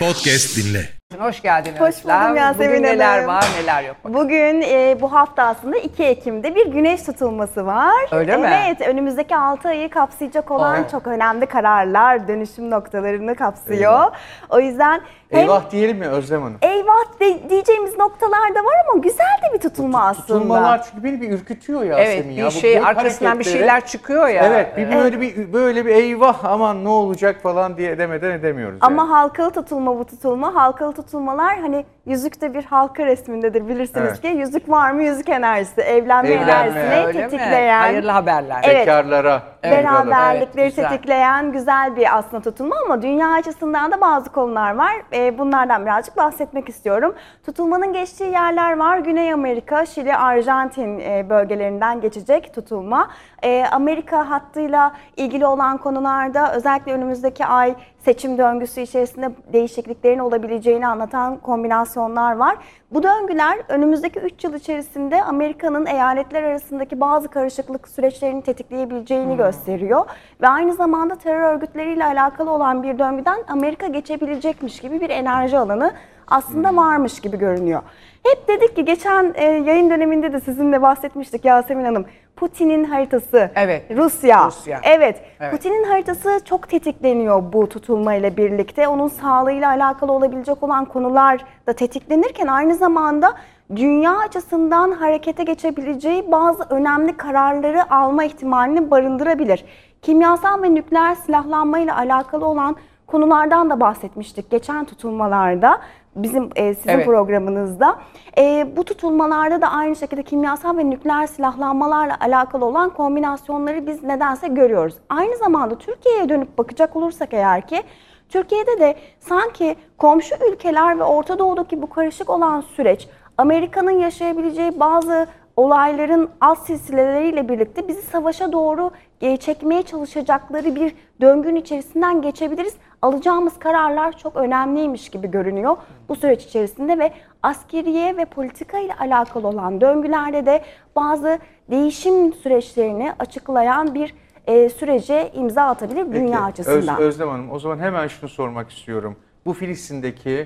Podcast dinle. Hoş geldin Hoş Özlem. buldum Yasemin Bugün neler Hanım. var neler yok. Bugün bu hafta aslında 2 Ekim'de bir güneş tutulması var. Öyle mi? Evet, önümüzdeki 6 ayı kapsayacak olan çok önemli kararlar, dönüşüm noktalarını kapsıyor. Eyvah. O yüzden hem Eyvah diyelim mi Özlem Hanım? eyvah diyeceğimiz noktalar da var ama güzel de bir tutulma aslında. Tutulmalar çünkü beni bir ürkütüyor Yasemin Evet ya. bir Bu şey gök arkasından bir hareketleri- şeyler çıkıyor ya. Evet, böyle bir eyvah aman ne olacak falan diye demeden edemiyoruz. Ama yani. halkalı tutulma bu tutulma. Halkalı tutulmalar hani yüzükte bir halka resmindedir bilirsiniz Evet. ki. Yüzük var mı yüzük enerjisi, evlenme Evlenme, enerjisini Öyle mi? tetikleyen. Hayırlı haberler. Evet. Bekarlara. Beraberlikleri Evet, güzel. tetikleyen güzel bir aslında tutulma ama dünya açısından da bazı konular var. Bunlardan birazcık bahsetmek istiyorum. Tutulmanın geçtiği yerler var. Güney Amerika, Şili, Arjantin bölgelerinden geçecek tutulma. Amerika hattıyla ilgili olan konularda özellikle önümüzdeki ay seçim döngüsü içerisinde değişikliklerin olabileceğini anlatan kombinasyonlar var. Bu döngüler önümüzdeki 3 yıl içerisinde Amerika'nın eyaletler arasındaki bazı karışıklık süreçlerini tetikleyebileceğini gösteriyor. Ve aynı zamanda terör örgütleriyle alakalı olan bir döngüden Amerika geçebilecekmiş gibi bir enerji alanı aslında varmış gibi görünüyor. Hep dedik ki geçen yayın döneminde de sizinle bahsetmiştik Yasemin Hanım. Putin'in haritası, Evet. Rusya. Rusya. Evet. Evet. Putin'in haritası çok tetikleniyor bu tutulma ile birlikte. Onun sağlığıyla alakalı olabilecek olan konular da tetiklenirken aynı zamanda dünya açısından harekete geçebileceği bazı önemli kararları alma ihtimalini barındırabilir. Kimyasal ve nükleer silahlanma ile alakalı olan konulardan da bahsetmiştik geçen tutulmalarda. Sizin Evet. programınızda. Bu tutulmalarda da aynı şekilde kimyasal ve nükleer silahlanmalarla alakalı olan kombinasyonları biz nedense görüyoruz. Aynı zamanda Türkiye'ye dönüp bakacak olursak eğer ki Türkiye'de de sanki komşu ülkeler ve Orta Doğu'daki bu karışık olan süreç Amerika'nın yaşayabileceği bazı olayların alt silsileleriyle birlikte bizi savaşa doğru çekmeye çalışacakları bir döngünün içerisinden geçebiliriz. Alacağımız kararlar çok önemliymiş gibi görünüyor bu süreç içerisinde ve askeriye ve politika ile alakalı olan döngülerde de bazı değişim süreçlerini açıklayan bir sürece imza atabilir dünya Peki, açısından. Özlem Hanım o zaman hemen şunu sormak istiyorum. Bu Filistin'deki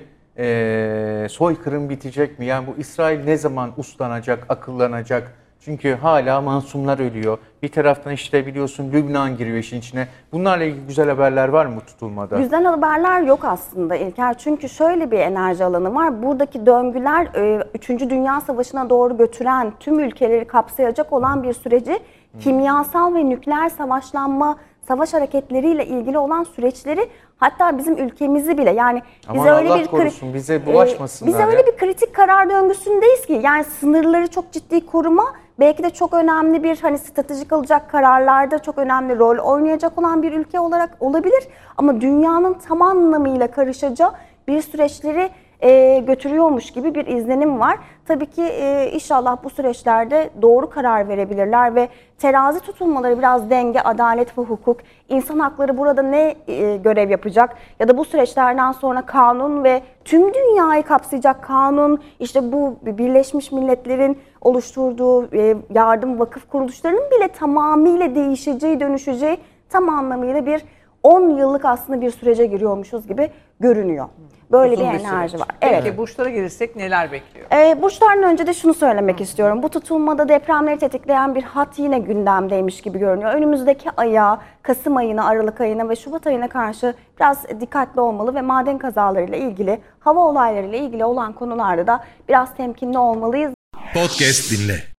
soykırım bitecek mi? Yani bu İsrail ne zaman uslanacak, akıllanacak? Çünkü hala masumlar ölüyor. Bir taraftan işte biliyorsun Lübnan giriyor işin içine. Bunlarla ilgili güzel haberler var mı bu tutulmada? Güzel haberler yok aslında İlker. Çünkü şöyle bir enerji alanı var. Buradaki döngüler 3. Dünya Savaşı'na doğru götüren tüm ülkeleri kapsayacak olan bir süreci kimyasal ve nükleer savaş hareketleriyle ilgili olan süreçleri hatta bizim ülkemizi bile yani Aman Allah korusun, bize bulaşmasınlar biz ya. öyle bir kritik karar döngüsündeyiz ki yani sınırları çok ciddi koruma belki de çok önemli bir hani stratejik alacak kararlarda çok önemli rol oynayacak olan bir ülke olarak olabilir ama dünyanın tam anlamıyla karışacağı bir süreçleri götürüyormuş gibi bir izlenim var. Tabii ki inşallah bu süreçlerde doğru karar verebilirler ve terazi tutulmaları biraz denge, adalet ve hukuk, insan hakları burada ne görev yapacak ya da bu süreçlerden sonra kanun ve tüm dünyayı kapsayacak kanun, işte bu Birleşmiş Milletler'in oluşturduğu yardım vakıf kuruluşlarının bile tamamıyla değişeceği, dönüşeceği tam anlamıyla bir 10 yıllık aslında bir sürece giriyormuşuz gibi görünüyor. Böyle Uzun bir bir enerji süreç. var. Peki Evet. burçlara gelirsek neler bekliyor? Burçlardan önce de şunu söylemek istiyorum. Bu tutulmada depremleri tetikleyen bir hat yine gündemdeymiş gibi görünüyor. Önümüzdeki aya, Kasım ayına, Aralık ayına ve Şubat ayına karşı biraz dikkatli olmalı ve maden kazalarıyla ilgili, hava olaylarıyla ilgili olan konularda da biraz temkinli olmalıyız. Podcast dinle.